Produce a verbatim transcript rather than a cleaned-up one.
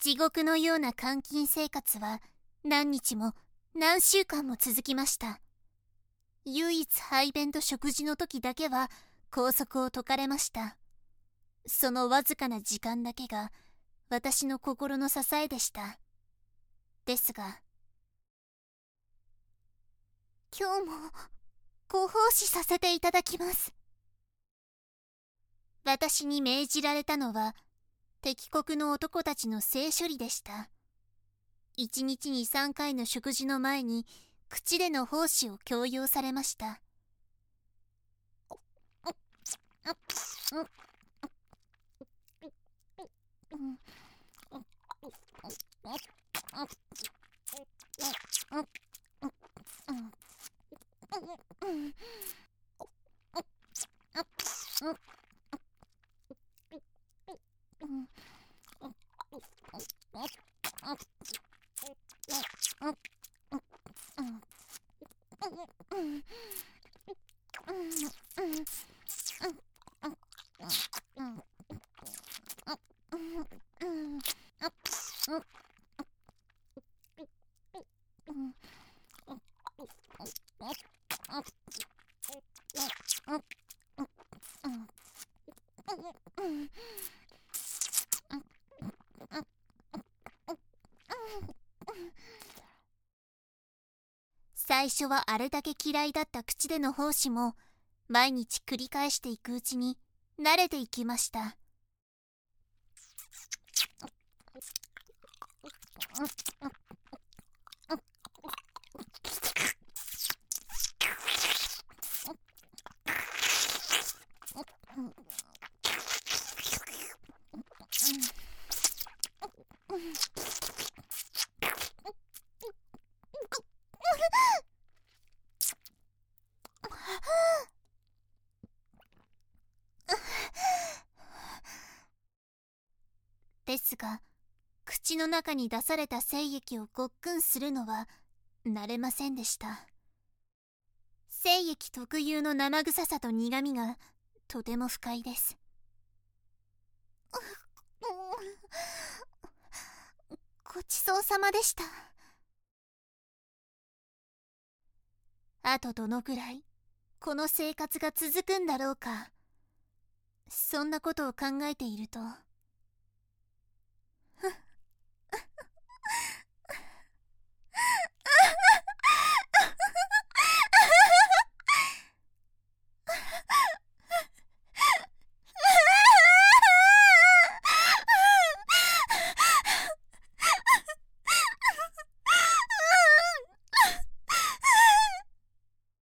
地獄のような監禁生活は何日も何週間も続きました。唯一排便と食事の時だけは拘束を解かれました。そのわずかな時間だけが私の心の支えでした。ですが、今日もご奉仕させていただきます。私に命じられたのは敵国の男たちの性処理でした。一日にさんかいの食事の前に口での奉仕を強要されました。最初はあれだけ嫌いだった口での奉仕も毎日繰り返していくうちに慣れていきました。ですが、口の中に出された精液をごっくんするのは慣れませんでした。精液特有の生臭さと苦みがとても不快です。ごちそうさまでした。あとどのくらいこの生活が続くんだろうか。そんなことを考えていると